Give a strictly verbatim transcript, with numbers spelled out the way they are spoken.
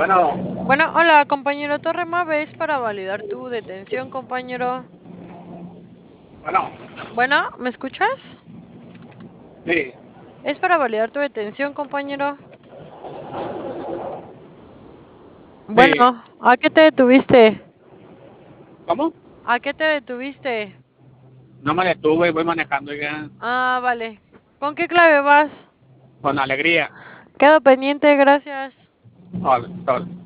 Bueno, Bueno, hola, compañero Torremave, es para validar tu detención, compañero. bueno, Bueno, ¿me escuchas? sí, Es para validar tu detención, compañero. sí. Bueno, ¿a qué te detuviste? ¿Cómo? ¿A qué te detuviste? No me detuve, voy manejando ya Ah, vale. ¿Con qué clave vas? con alegría. Quedo pendiente, gracias. Sol, sol.